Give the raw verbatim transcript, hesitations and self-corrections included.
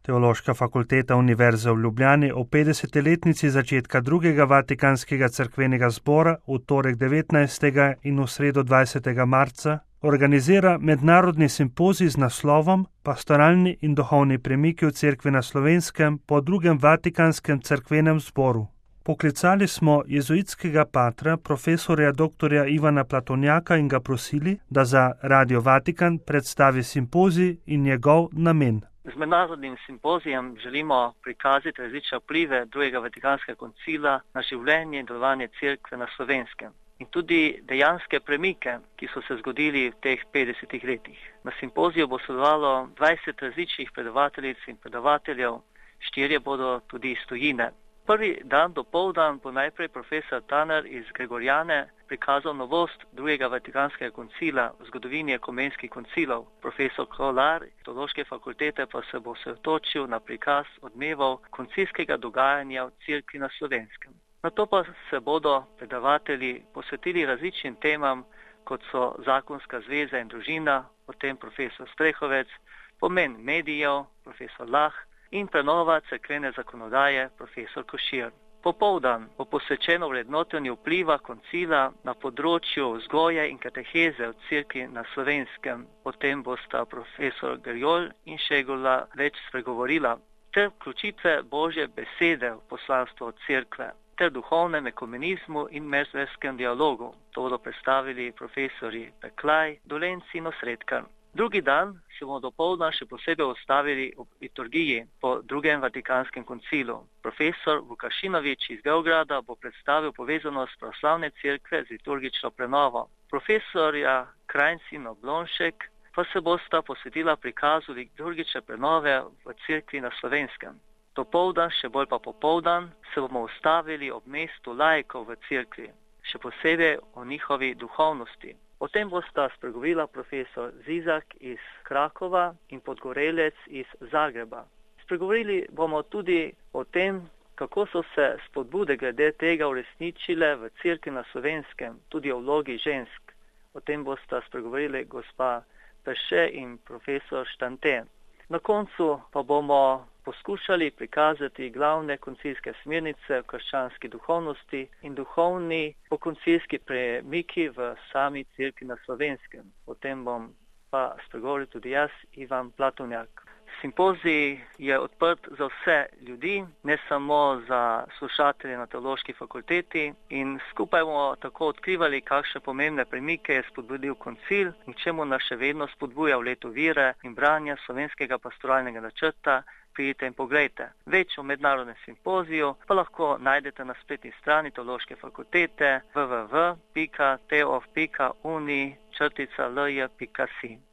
Teološka fakulteta Univerze v Ljubljani ob petdesetletnici začetka drugega Vatikanskega cerkvenega zbora v torek devetnajstega in v sredo dvajsetega marca organizira mednarodni simpozij z naslovom Pastoralni in duhovni premiki v cerkvi na Slovenskem po drugem Vatikanskem cerkvenem zboru. Poklicali smo jezuitskega patra, profesorja doktorja Ivana Platonjaka in ga prosili, da za Radio Vatikan predstavi simpozij in njegov namen. Z mednarodnim simpozijem želimo prikazati različne vplive drugega Vatikanskega koncila na življenje in delovanje cerkve na Slovenskem in tudi dejanske premike, ki so se zgodili v teh petdesetih letih. Na simpoziju bo sodelovalo dvajset različnih predavateljic in predavateljev, štirje bodo tudi iz tujine. Prvi dan dopoldan bo najprej profesor Taner iz Gregorijane prikazal novost drugega Vatikanskega koncila v zgodovini ekumenskih koncilov. Profesor Kolar iz Teološke fakultete pa se bo osredotočil na prikaz odmevov koncilskega dogajanja v cerkvi na Slovenskem. Nato pa se bodo predavatelji posvetili različnim temam, kot so zakonska zveza in družina, potem profesor Strehovec, pomen medijev, profesor Lah, in prenova cerkvene zakonodaje, profesor Košir. Popoldan bo posvečeno vrednotenju vpliva koncila na področju vzgoje in kateheze v cerkvi na Slovenskem. Potem bosta profesor Gerjol in Šegula več spregovorila, ter vključitve Božje besede v poslanstvo cerkve, ter duhovnem ekumenizmu in medverskem dialogu. To bodo predstavili profesori Peklaj, Dolenci in Osredkar. Drugi dan se bomo dopoldan še posebej ustavili ob liturgiji po drugem Vatikanskem koncilu. Profesor Vukašinovič iz Beograda bo predstavil povezanost pravoslavne cerkve z liturgično prenovo. Profesorja Krajnc in Oblonšek pa se bosta posvetila prikazu liturgične prenove v cerkvi na Slovenskem. Dopoldan, še bolj pa popoldan, se bomo ustavili ob mestu laikov v cerkvi, še posebej o njihovi duhovnosti. O tem bosta spregovorila profesor Zizak iz Krakova in Podgorelec iz Zagreba. Spregovorili bomo tudi o tem, kako so se spodbude glede tega uresničile v cerkvi na Slovenskem, tudi o vlogi žensk. O tem bosta spregovorili gospa Perše in profesor Štante. Na koncu pa bomo poskušali prikazati glavne koncilske smernice v krščanski duhovnosti in duhovni pokoncilski premiki v sami cerkvi na Slovenskem. O tem bom pa spregovoril tudi jaz, Ivan Platonjak. Simpozij je odprt za vse ljudi, ne samo za slušatelje na Teološki fakulteti, in skupaj bomo tako odkrivali, kakšne pomembne premike je spodbudil koncil in čemu nas še vedno spodbuja v letu vire in branja slovenskega pastoralnega načrta. Pridite in poglejte. Več o mednarodnem simpoziju pa lahko najdete na spletni strani Teološke fakultete w w w pika t o f pika uni črtica l j pika si.